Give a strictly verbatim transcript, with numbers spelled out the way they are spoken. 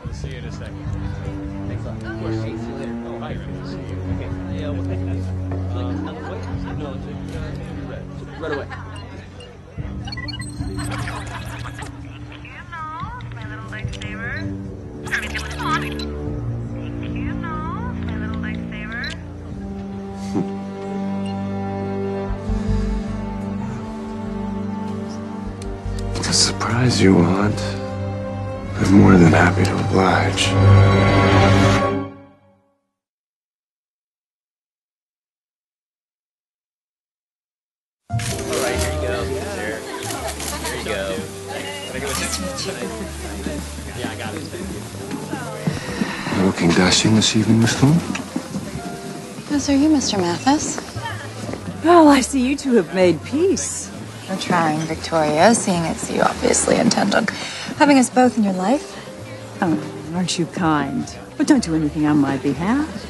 We'll see you in a second. Thanks a lot. Of course. See you later. Oh, hi. See you. Okay. Yeah, what can I do? Um, white? No, take uh, red. Right away. You know, my little lifesaver. Thank you, know, my little lifesaver. The surprise you want, I'm more than happy to oblige. All right, here you go. There. Here you go. Nice to meet you. Yeah, I got it. Thank you. You looking dashing this evening, Miss Thorne? Yes, are you, Mister Mathis? Well, I see you two have made peace. We're trying, Victoria, seeing as you obviously intend on having us both in your life. Oh, aren't you kind? But don't do anything on my behalf.